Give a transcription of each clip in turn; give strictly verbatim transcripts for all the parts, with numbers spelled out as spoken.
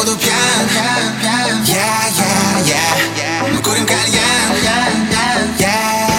буду пьян, я, я, я. Мы курим кальян, я,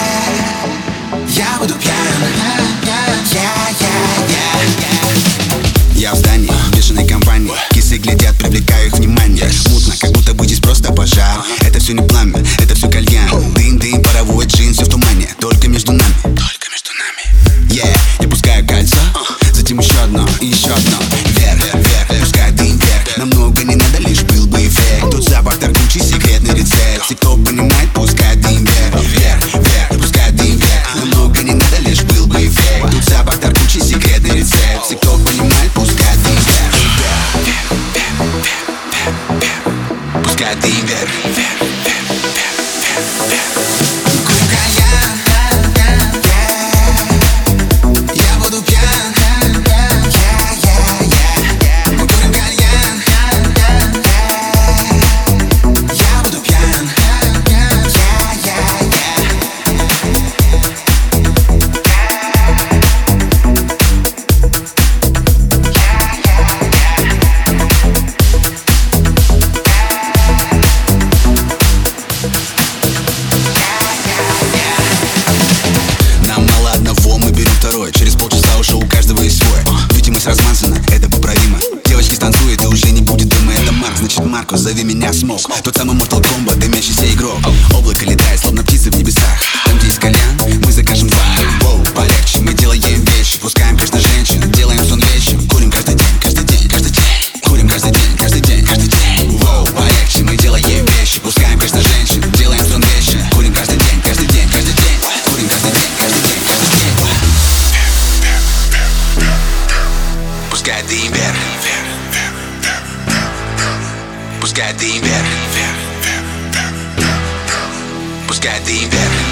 я буду пьян, я, я, я. Я в здании, в бешеной компании. Кисы глядят, привлекаю их внимание. Мутно, как будто бы здесь просто пожар. Это все не пламя, это все кальян. Дым-дым, паровой джин, все в тумане. Только между нами, только между нами. Yeah, я пускаю кольцо, затем еще одно и еще одно. Вверх, вверх, пускай дым вверх. Намного не надо, лишь был бы эффект. Тут запах торгучий, секретный рецепт. Все, кто понимает, пускай дым вверх. Вверх, вверх, пускай дым вверх. Намного не надо, лишь был бы эффект. Тут запах торгучий, секретный рецепт. Все, кто понимает, пускай дым вверх. Пускай дым вверх. Через полчаса уже у каждого есть свой. Видимость размазана, это поправимо. Девочки станцуют и уже не будет дыма. Это Марк, значит Маркус, зови меня Смок. Тот самый Mortal Kombat, дымящийся игрок. Облако летает, словно птицы в небесах. Там, где есть кальян, мы закажем два. Воу, полегче, мы делаем вещи. Пускаем, конечно, женщин, делаем сон вещим. Курим каждый день, каждый день, каждый день. Курим каждый день, каждый день, каждый день. Воу, полегче, мы делаем вещи. Пускаем, конечно, женщин, делаем сон вещи. Курим каждый день, каждый день, каждый день. Курим каждый день, каждый день, каждый день. Пускай дым вверх, пускай дым вверх, пускай дым вверх.